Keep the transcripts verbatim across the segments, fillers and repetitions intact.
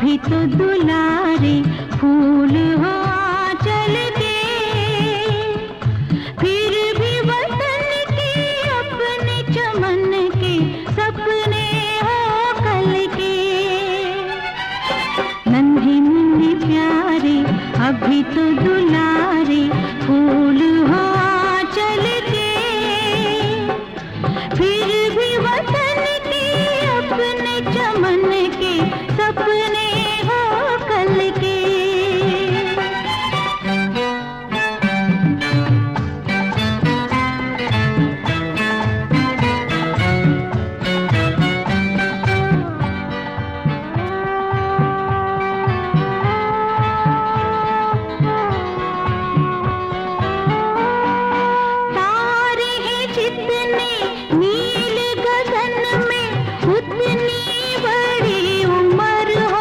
अभी तो दुलारे फूल हो आंचल के, फिर भी वतन के अपने चमन के सपने हो कल के। नन्हे मुन्ने प्यारे अभी तो दुलारे फूल हो आंचल के, फिर भी वतन के अपने चमन के सपने हो कल के। तारे हैं जितने नील गगन में उतनी बड़ी उम्र हो,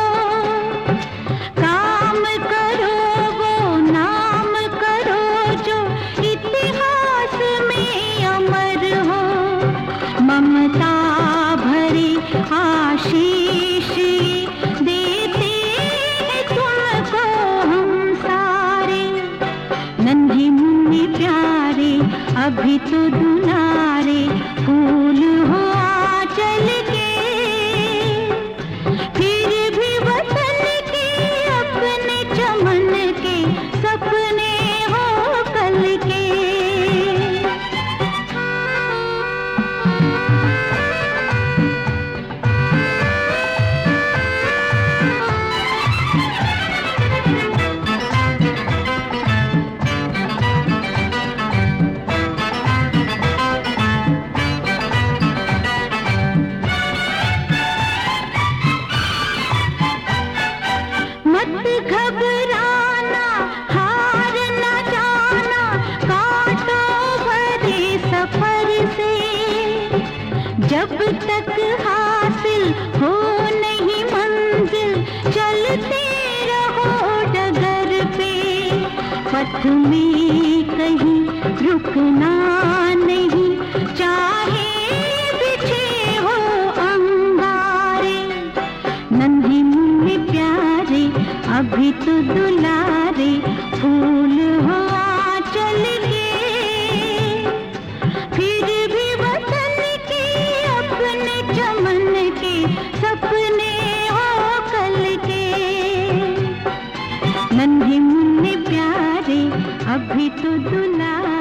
काम करो वो नाम करो जो इतिहास में अमर हो। ममता भरे आशीष देते हैं तुमको हम सारे, नन्हे मुन्ने प्यारे अभी तो दुलारे फूल हो आंचल के, फिर भी वतन के अपने चमन के सपने हो कल के। मत घबराना हार न जाना कांटों भरे सफर से, जब तक हासिल हो नहीं मंजिल चलते रहो डगर पे। पथ में कहीं रुकना नहीं चाहे बिछे हो अंगारे, नन्हे मुन्ने प्यारे अभी तो दुलारे फूल हो आंचल के, फिर भी वतन के अपने चमन के सपने हो कल के। नन्हे मुन्ने प्यारे अभी तो दुलारे